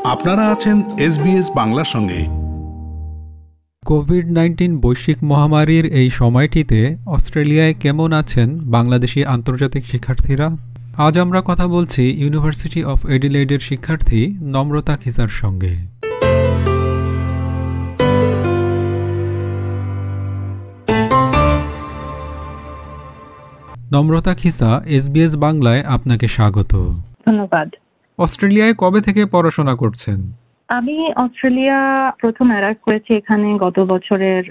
আপনারা আছেন SBS বাংলার সঙ্গে। কোভিড-19 বৈশ্বিক মহামারীর এই সময়টিতে অস্ট্রেলিয়ায় কেমন আছেন বাংলাদেশি আন্তর্জাতিক শিক্ষার্থীরা? আজ আমরা কথা বলছি ইউনিভার্সিটি অফ এডিলেডের শিক্ষার্থী নম্রতা খিসার সঙ্গে। নম্রতা খিসা, SBS বাংলায় আপনাকে স্বাগত। ধন্যবাদ। অস্ট্রেলিয়ায় কবে থেকে পড়াশোনা করছেন? আমি অস্ট্রেলিয়া প্রথম অ্যারাইভ করেছি এখানে গত বছরের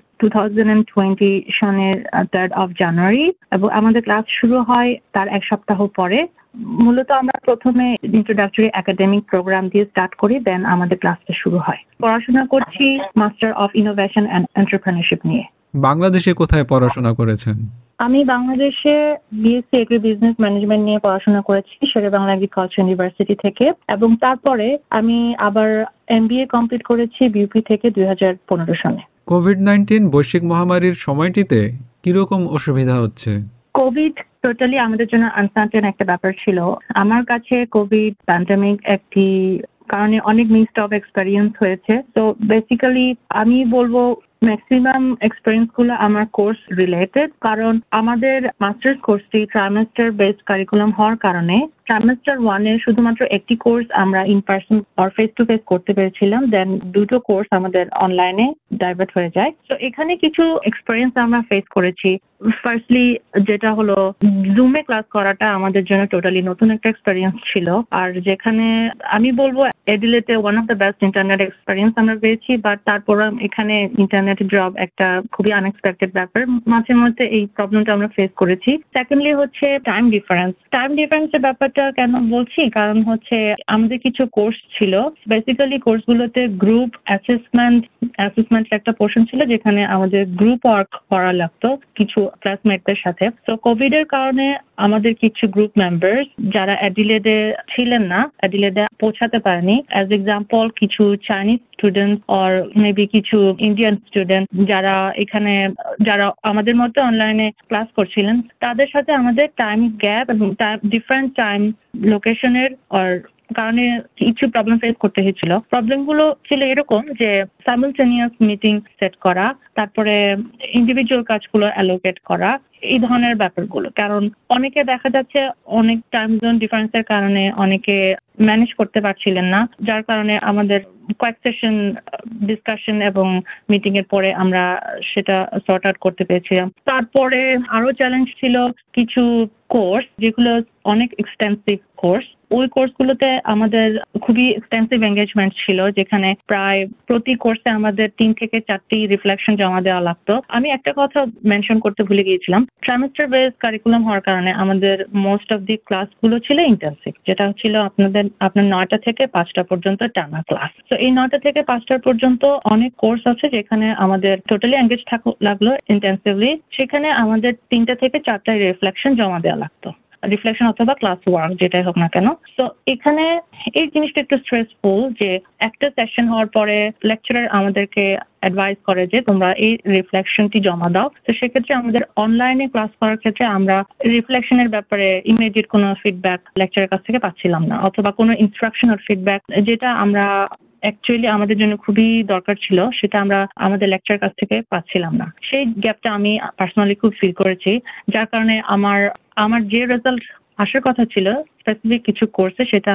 2020 সনের 3rd of জানুয়ারি, এবং আমাদের ক্লাস শুরু হয় তার এক সপ্তাহ পরে। মূলত আমরা প্রথমে ইন্ট্রোডাক্টরি একাডেমিক প্রোগ্রাম দিয়ে স্টার্ট করি, দেন আমাদের ক্লাসটা শুরু হয়। পড়াশোনা করছি master of innovation and entrepreneurship নিয়ে। বাংলাদেশে কোথায় পড়াশোনা করেছেন? আমি বাংলাদেশে বিএসসি এগ্রি বিজনেস ম্যানেজমেন্ট নিয়ে পড়াশোনা করেছি শেরে-ই-বাংলা এগ্রিকালচার ইউনিভার্সিটি থেকে, এবং তারপরে আমি আবার এমবিএ কমপ্লিট করেছি বিউপি থেকে 2015 সনে। কোভিড-19 বৈশ্বিক মহামারীর সময়টিতে কিরকম অসুবিধা হচ্ছে? কোভিড টোটালি আমাদের জন্য আনসার্টেন একটা ব্যাপার ছিল। আমার কাছে কোভিড প্যান্ডেমিক একটি কারণে অনেক মিসড অফ এক্সপেরিয়েন্স হয়েছে। তো বেসিক্যালি আমি বলবো ম্যাক্সিমাম এক্সপেরিয়েন্স গুলো আমার কোর্স রিলেটেড, কারণ আমাদের মাস্টার্স কোর্সটি ট্রাইমেস্টার বেসড কারিকুলাম হওয়ার কারণে ট্রাইমেস্টার 1 এর শুধুমাত্র একটি কোর্স আমরা in person or face to face করতে পেরেছিলাম, দেন দুটো কোর্স আমাদের অনলাইনে ডাইভার্ট হয়ে যায়। তো এখানে কিছু এক্সপেরিয়েন্স আমরা ফেস করেছি। ফার্স্টলি যেটা হলো জুমে ক্লাস করাটা আমাদের জন্য টোটালি নতুন একটা এক্সপেরিয়েন্স ছিল, আর যেখানে আমি বলবো এডিলেতে one of the best internet experience আমরা পেয়েছি। বাট তারপর এখানে ইন্টারনেট ড্রপ একটা খুবই আনএক্সপেক্টেড ব্যাপার, মাঝে মধ্যে এই প্রবলেমটা আমরা ফেস করেছি। সেকেন্ডলি হচ্ছে টাইম ডিফারেন্সের ব্যাপারটা কেন বলছি, কারণ হচ্ছে আমাদের কিছু কোর্স ছিল, বেসিক্যালি কোর্সগুলোতে গ্রুপ অ্যাসেসমেন্ট একটা পোর্শন ছিল যেখানে আমাদের গ্রুপ ওয়ার্ক করা লাগতো কিছু ক্লাসমেটদের সাথে। তো কোভিড এর কারণে আমাদের কিছু গ্রুপ মেম্বার্স যারা অ্যাডিলেডে ছিলেন না, অ্যাডিলেডে পৌঁছাতে পারেনি, অ্যাজ এক্সাম্পল কিছু চাইনিজ স্টুডেন্ট অর মেবি কিছু ইন্ডিয়ান স্টুডেন্ট যারা আমাদের মতো অনলাইনে ক্লাস করছিলেন, তাদের সাথে আমাদের টাইম গ্যাপ এবং ডিফারেন্ট টাইম লোকেশনের কারণে কিছু প্রবলেম ফেস করতে হয়েছিল। প্রবলেমগুলো ছিল এরকম যে সাইমালটেনিয়াস মিটিং সেট করা, তারপরে ইন্ডিভিজুয়াল কাজগুলো অ্যালোকেট করা, এই ধরনের ব্যাপারগুলো। কারণ অনেকে দেখা যাচ্ছে অনেক টাইম জোন ডিফারেন্সের কারণে অনেকে ম্যানেজ করতে পারছিলেন না, যার কারণে আমাদের কয়েক সেশন ডিসকাশন এবং মিটিং এর পরে আমরা সেটা সর্ট আউট করতে পেরেছিলাম। তারপরে আরো চ্যালেঞ্জ ছিল কিছু কোর্স যেগুলো অনেক এক্সটেন্সিভ কোর্স। ওই কোর্সগুলোতে আমাদের খুবই এক্সটেন্সিভ এঙ্গেজমেন্ট ছিল, যেখানে প্রায় প্রতি কোর্সে আমাদের 3 থেকে 4টি রিফ্লেকশন জমা দেওয়া লাগতো। আমি একটা কথা মেনশন করতে ভুলে গিয়েছিলাম, ট্রাইমেস্টার বেস কারিকুলাম হওয়ার কারণে আমাদের মোস্ট অফ দি ক্লাসগুলো ছিল ইন্টেনসিভ, যেটা ছিল আপনার 9টা থেকে 5টা পর্যন্ত টানা ক্লাস। তো এই 9টা থেকে 5টা পর্যন্ত অনেক কোর্স আছে যেখানে আমাদের টোটালি এঙ্গেজ লাগলো ইন্টেন্সিভলি, সেখানে আমাদের 3টা থেকে 4টা রিফ্লেকশন জমা দেওয়া লাগতো, রিফ্লেকশন অথবা ক্লাস ওয়ার্ক যেটাই হোক না কেন। তো এখানে এই জিনিসটা একটু স্ট্রেসফুল যে একটা সেশন হওয়ার পরে লেকচারার আমাদেরকে অ্যাডভাইস করে যে তোমরা এই রিফ্লেকশনটি জমা দাও। তো সেক্ষেত্রে আমাদের অনলাইনে ক্লাস করার ক্ষেত্রে আমরা রিফ্লেকশনের ব্যাপারে ইমিডিয়েট কোনো ফিডব্যাক লেকচারের কাছ থেকে পাচ্ছিলাম না, অথবা কোনো ইনস্ট্রাকশনাল ফিডব্যাক যেটা আমরা অ্যাকচুয়ালি আমাদের জন্য খুবই দরকার ছিল, সেটা আমরা আমাদের লেকচারের কাছ থেকে পাচ্ছিলাম না। সেই গ্যাপটা আমি পার্সোনালি খুব ফিল করেছি, যার কারণে আমার যে রেজাল্ট আসার কথা ছিল স্পেসিফিক কিছু কোর্সে, সেটা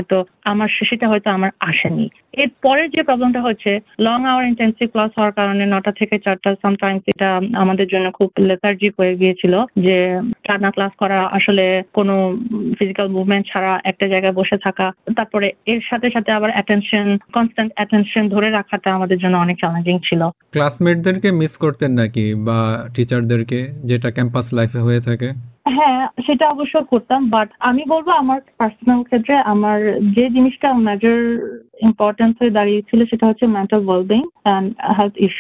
হয়তো আমার আসেনি। এরপরের যে প্রবলেমটা হচ্ছে লং আওয়ার ইন্টেন্সিভ ক্লাস হওয়ার কারণে 9টা থেকে 4টা সামটাইমস এটা আমাদের জন্য খুব লেথার্জিক হয়ে গিয়েছিল, যে টানা ক্লাস করা, আসলে কোনো ফিজিক্যাল মুভমেন্ট ছাড়া একটা জায়গায় বসে থাকা, তারপরে এর সাথে সাথে আবার কনস্ট্যান্ট অ্যাটেনশন ধরে রাখাটা আমাদের জন্য অনেক চ্যালেঞ্জিং ছিল। ক্লাসমেটদেরকে মিস করতেন নাকি, বা টিচারদেরকে, যেটা ক্যাম্পাস লাইফে হয়ে থাকে? হ্যাঁ, সেটা অবশ্য করতাম, বাট আমি বলবো আমার পার্সোনাল ক্ষেত্রে আমার যে জিনিসটা মেজর ইম্পর্টেন্স হয়ে দাঁড়িয়েছিল সেটা হচ্ছে mental wellbeing and health issue.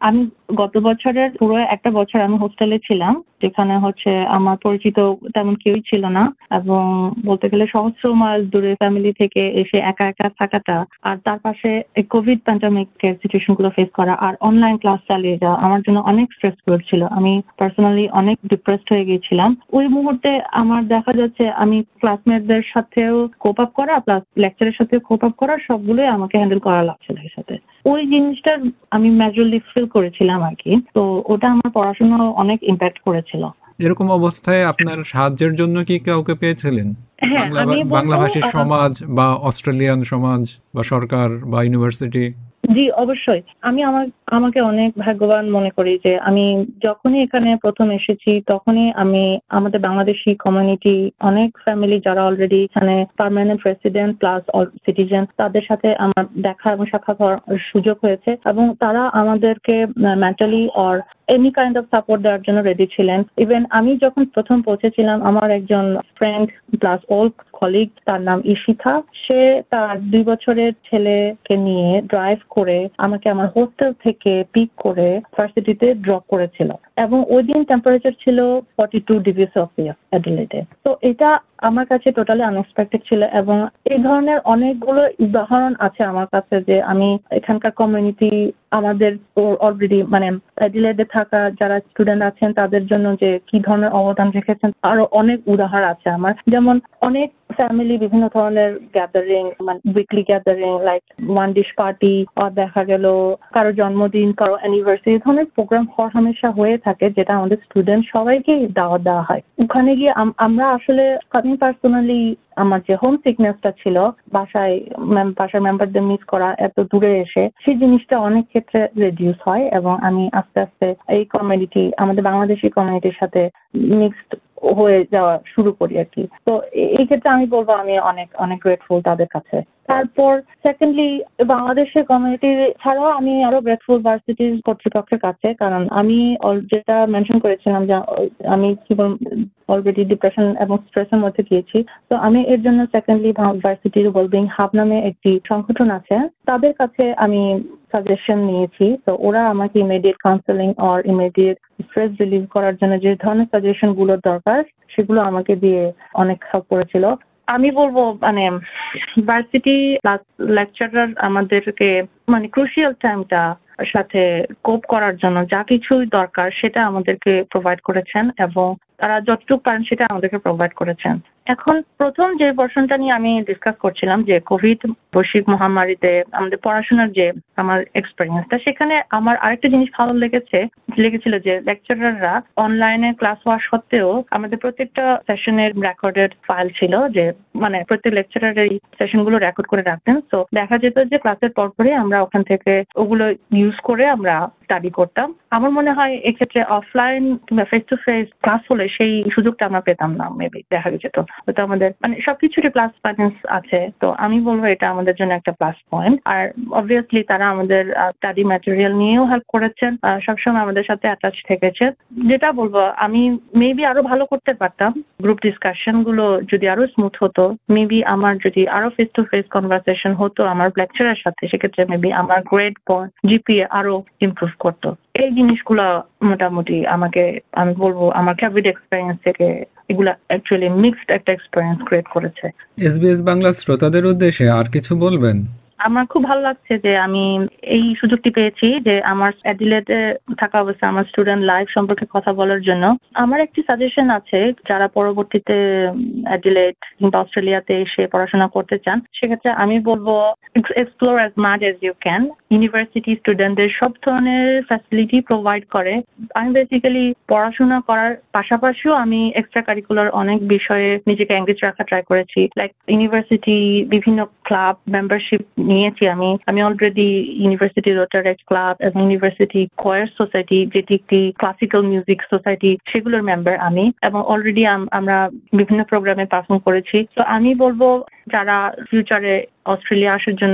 আমি গত বছরের পুরো একটা বছর আমি হোস্টেলে ছিলাম, যেখানে হচ্ছে আমার পরিচিত তেমন কেউই ছিল না, এবং বলতে গেলে সহস্র মাইল দূরে ফ্যামিলি থেকে এসে একা একা থাকাটা, আর তার পাশে কোভিড প্যান্ডামিক সিচুয়েশন গুলো ফেস করা, আর অনলাইন ক্লাস চালিয়ে যাওয়া আমার জন্য অনেক স্ট্রেসফুল ছিল। আমি পার্সোনালি অনেক ডিপ্রেসড হয়ে গিয়েছিলাম ওই মুহূর্তে। আমার দেখা যাচ্ছে আমি ক্লাসমেটদের সাথেও কোপ আপ করা প্লাস লেকচারের সাথে কোপ আপ করা সবগুলোই আমাকে হ্যান্ডেল করা লাগছিল এর সাথে। ওই জিনিসটা আমি মেজরলি ফিল করেছিলাম আর কি। তো ওটা আমার পড়াশোনা অনেক ইম্প্যাক্ট করেছিল। এরকম অবস্থায় আপনার সাহায্যের জন্য কি কাউকে পেয়েছিলেন? হ্যাঁ, আমি বাংলাভাষীর সমাজ বা অস্ট্রেলিয়ান সমাজ বা সরকার বা ইউনিভার্সিটি? জি, অবশ্যই। আমি আমাকে অনেক ভাগ্যবান মনে করি যে আমি যখনই এখানে প্রথম এসেছি তখনই আমি আমাদের বাংলাদেশি কমিউনিটি অনেক ফ্যামিলি যারা অলরেডি এখানে পার্মানেন্ট রেসিডেন্ট প্লাস সিটিজেন, তাদের সাথে আমার দেখা এবং সাক্ষাৎ হওয়ার সুযোগ হয়েছে, এবং তারা আমাদেরকে mentally or any kind of support দেওয়ার জন্য রেডি ছিলেন। ইভেন আমি যখন প্রথম পৌঁছেছিলাম, আমার একজন ফ্রেন্ড প্লাস ওল্ড কলিগ, তার নাম ঈশিতা, সে তার 2 বছরের ছেলেকে নিয়ে ড্রাইভ করে আমাকে আমার হোস্টেল থেকে পিক করে ভার্সিটিতে ড্রপ করেছিল, এবং ওই দিন টেম্পারেচার ছিল 42 ডিগ্রি সেলসিয়াস অ্যাডিলেডে। তো এটা আমার কাছে টোটালি আনএক্সপেক্টেড ছিল, এবং এই ধরনের অনেকগুলো উদাহরণ আছে আমার কাছে যে আমি এখানকার কমিউনিটি আমাদের অলরেডি মানে অ্যাডিলেডে থাকা যারা স্টুডেন্ট আছেন তাদের জন্য যে কি ধরনের অবদান রেখেছেন, আরো অনেক উদাহরণ আছে আমার। যেমন অনেক ফ্যামিলি বিভিন্ন ধরনের গ্যাদারিং, মানে weekly gathering like one dish party, আর দেখা গেল কারো জন্মদিন, কারো অ্যানিভার্সারি, ধরনের প্রোগ্রাম হামেশা হয়ে থাকে, যেটা আমাদের স্টুডেন্ট সবাইকেই দাওয়াত দেওয়া হয়। ওখানে গিয়ে আমরা আসলে আমি পার্সোনালি আমার যে হোম সিকনেসটা ছিল, বাসার মেম্বারদের মিস করা এত দূরে এসে, সেই জিনিসটা অনেক ক্ষেত্রে রিডিউস হয়, এবং আমি আস্তে আস্তে এই কমিউনিটি আমাদের বাংলাদেশি কমিউনিটির সাথে মিক্সড হয়ে যাওয়া শুরু করি আর কি। তো এই ক্ষেত্রে আমি বলবো আমি অনেক অনেক গ্রেটফুল তাদের কাছে। তারপর সেকেন্ডলি বাংলাদেশের কমিউনিটি ছাড়াও আমি আরো গ্রেটফুল ভার্সিটির কর্তৃপক্ষের কাছে, কারণ আমি যেটা মেনশন করেছিলাম যে আমি কি অলরেডি ডিপ্রেশন এবং স্ট্রেসের মধ্যে গিয়েছি। তো আমি এর জন্য সেকেন্ডলি ভার্সিটির ওয়েলবিং হাব নামে একটি সংগঠন আছে, তাদের কাছে আমি সাজেশন নিয়েছি। তো ওরা আমাকে ইমিডিয়েট কাউন্সেলিং আর ইমিডিয়েট স্ট্রেস রিলিভ করার জন্য যে ধরনের সাজেশন গুলো দরকার সেগুলো আমাকে দিয়ে অনেক হেল্প করেছিল। আমি বলবো মানে ভার্সিটি লেকচারার আমাদেরকে মানে ক্রুশিয়াল টাইমটা সাথে কোপ করার জন্য যা কিছুই দরকার সেটা আমাদেরকে প্রোভাইড করেছেন, এবং তারা যতটুকু পারেন সেটা আমাদেরকে প্রোভাইড করেছেন। এখন প্রথম যে পোর্শনটা নিয়ে আমি ডিসকাস করছিলাম যে কোভিড বৈশ্বিক মহামারীতে আমাদের পড়াশোনার যে আমার এক্সপেরিয়েন্সটা, সেখানে আমার আরেকটা জিনিস ভালো লেগেছিল যে লেকচারাররা অনলাইনে ক্লাস হওয়া সত্ত্বেও আমাদের প্রত্যেকটা সেশনের রেকর্ডেড ফাইল ছিল, যে মানে প্রত্যেক লেকচারার এই সেশনগুলো রেকর্ড করে রাখতেন। তো দেখা যেত যে ক্লাসের পরপরই আমরা ওখান থেকে ওগুলো ইউজ করে আমরা স্টাডি করতাম। আমার মনে হয় এক্ষেত্রে অফলাইন কিংবা ফেস টু ফেস ক্লাস হলে সেই সুযোগটা আমরা পেতাম না, মেবি দেখা যেত। তো আমাদের মানে সবকিছুরই প্লাস পয়েন্টস আছে। তো আমি বলবো এটা আমাদের জন্য একটা প্লাস পয়েন্ট। আর অবভিয়াসলি তারা আমাদের স্টাডি ম্যাটেরিয়াল নিয়েও হেল্প করেছেন, সবসময় আমাদের সাথে অ্যাটাচ থেকেছে। যেটা বলবো আমি মেবি আরো ভালো করতে পারতাম, গ্রুপ ডিসকাশন গুলো যদি আরো স্মুথ হতো, মেবি আমার যদি আরো ফেস টু ফেস কনভারসেশন হতো আমার লেকচারের সাথে, সেক্ষেত্রে মেবি আমার গ্রেড পয়েন্ট জিপিএ আরো ইমপ্রুভ করতো। এই জিনিসগুলো মোটামুটি আমি বলবো আমার কোভিড এক্সপেরিয়েন্স থেকে এগুলা অ্যাকচুয়ালি মিক্সড একটা এক্সপেরিয়েন্স ক্রিয়েট করেছে। এসবিএস বাংলা শ্রোতাদের উদ্দেশ্যে আর কিছু বলবেন? আমার খুব ভালো লাগছে যে আমি এই সুযোগটি পেয়েছি যে আমার অ্যাডিলেডে থাকা অবস্থায় আমার স্টুডেন্ট লাইফ সম্পর্কে কথা বলার জন্য। আমার একটি সাজেশন আছে, যারা পরবর্তীতে অ্যাডিলেড কিংবা অস্ট্রেলিয়াতে এসে পড়াশোনা করতে চান, সেক্ষেত্রে আমি বলবো explore as much as you can. University স্টুডেন্টদের সব ধরনের ফ্যাসিলিটি প্রোভাইড করে। আমি বেসিক্যালি পড়াশোনা করার পাশাপাশিও আমি এক্সট্রা কারিকুলার অনেক বিষয়ে নিজেকে এঙ্গেজ রাখা ট্রাই করেছি। লাইক ইউনিভার্সিটি বিভিন্ন ক্লাব মেম্বারশিপ নিয়েছি আমি অলরেডি ইউনিভার্সিটি রোটারেক্ট ক্লাব এবং ইউনিভার্সিটি কোয়ার সোসাইটি, যেটি একটি ক্লাসিক্যাল মিউজিক সোসাইটি, সেগুলোর মেম্বার আমি, এবং অলরেডি আমরা বিভিন্ন প্রোগ্রামে পারফর্ম করেছি। তো আমি বলবো যারা ফিউচারে অস্ট্রেলিয়া আসার জন্য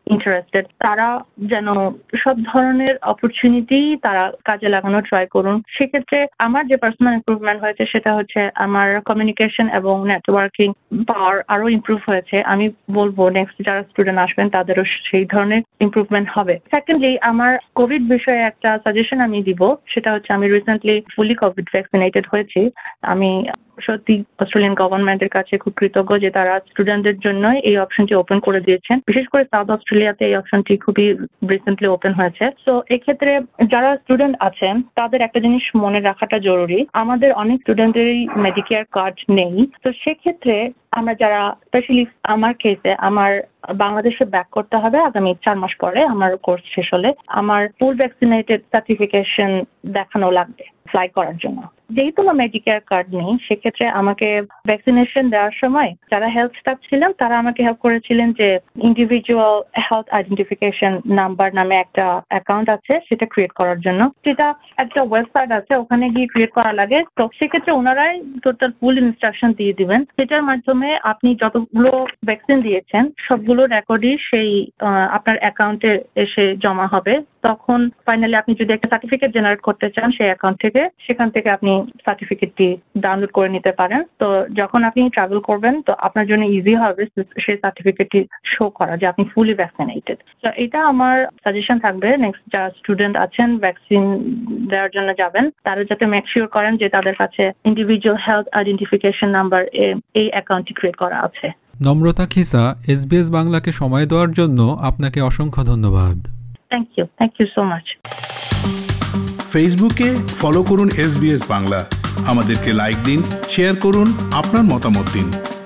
ইন্টারেস্টেড তারা যেন সব ধরনের অপরচুনিটি তারা কাজে লাগানো ট্রাই করুন। সেক্ষেত্রে আমার যে পার্সোনাল ইমপ্রুভমেন্ট হয়েছে সেটা হচ্ছে আমার কমিউনিকেশন এবং নেটওয়ার্কিং পাওয়ার আরো ইমপ্রুভ হয়েছে। আমি বলবো নেক্সট যারা স্টুডেন্ট আসবেন তাদেরও সেই ধরনের ইমপ্রুভমেন্ট হবে। সেকেন্ডলি, আমার কোভিড বিষয়ে একটা সাজেশন আমি দিব, সেটা হচ্ছে আমি রিসেন্টলি ফুলি কোভিড ভ্যাকসিনেটেড হয়েছি। আমি সত্যি অস্ট্রেলিয়ান গভর্নমেন্টের কাছে খুব কৃতজ্ঞ যে তারা স্টুডেন্টদের জন্য এই অপশনটি ওপেন করে দিয়েছেন। বিশেষ করে সাউথ অস্ট্রেলিয়াতে এই অপশনটি খুবই রিসেন্টলি ওপেন হয়েছে। তো এক্ষেত্রে যারা স্টুডেন্ট আছেন তাদের একটা জিনিস মনে রাখাটা জরুরি, আমাদের অনেক স্টুডেন্টেরই মেডিকেয়ার কার্ড নেই। তো সেক্ষেত্রে আমরা যারা স্পেশালি আমার কেসে আমার বাংলাদেশে ব্যাক করতে হবে আগামী 4 মাস পরে আমার কোর্স শেষ হলে আমার ফুল ভ্যাকসিনেটেড সার্টিফিকেশন দেখানো লাগবে ফ্লাই করার জন্য। যেহেতু আমার মেডিকেয়ার কার্ড নেই, সেক্ষেত্রে আমাকে ভ্যাকসিনেশন দেওয়ার সময় যারা হেলথ স্টাফ ছিলেন তারা আমাকে হেল্প করেছিলেন যে ইন্ডিভিজুয়াল হেলথ আইডেন্টিফিকেশন নাম্বার নামে একটা অ্যাকাউন্ট আছে সেটা ক্রিয়েট করার জন্য। সেটা একটা ওয়েবসাইট আছে, ওখানে গিয়ে ক্রিয়েট করা লাগে। তো সেক্ষেত্রে ওনারাই টোটাল ফুল ইনস্ট্রাকশন দিয়ে দিবেন। সেটার মাধ্যমে আপনি যতগুলো ভ্যাকসিন দিয়েছেন সবগুলো রেকর্ডই সেই আপনার অ্যাকাউন্টে এসে জমা হবে। তখন ফাইনালি আপনি যদি একটা সার্টিফিকেট জেনারেট করতে চান সেই অ্যাকাউন্ট থেকে, সেখান থেকে আপনি সার্টিফিকেটটি ডাউনলোড করে নিতে পারেন। তো যখন আপনি ট্রাভেল করবেন তো আপনার জন্য ইজি হবে সেই সার্টিফিকেটটি শো করা যে আপনি ফুলি ভ্যাকসিনেটেড। তো এটা আমার সাজেশন থাকবে নেক্সট যারা স্টুডেন্ট আছেন ভ্যাকসিন দেওয়ার জন্য যাবেন তারা যাতে মেক শিওর করেন যে তাদের কাছে ইন্ডিভিজুয়াল হেলথ আইডেন্টিফিকেশন নাম্বার এই অ্যাকাউন্টটি ক্রিয়েট করা আছে। নম্রতা খিসা, SBS বাংলাকে সময় দেওয়ার জন্য আপনাকে অসংখ্য ধন্যবাদ। Thank you so much. ফেসবুকে ফলো করুন SBS বাংলা, আমাদেরকে লাইক দিন, শেয়ার করুন, আপনার মতামত দিন।